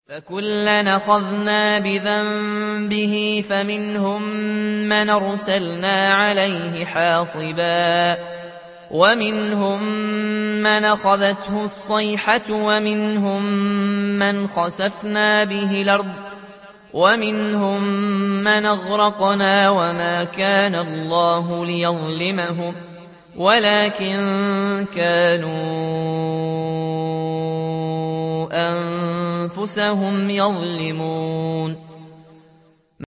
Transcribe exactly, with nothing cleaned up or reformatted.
فكلا أخذنا بذنبه فمنهم من أرسلنا عليه حاصبا ومنهم من أخذته الصيحة ومنهم من خسفنا به الأرض ومنهم من أغرقنا وما كان الله ليظلمهم ولكن كانوا أنفسهم يظلمون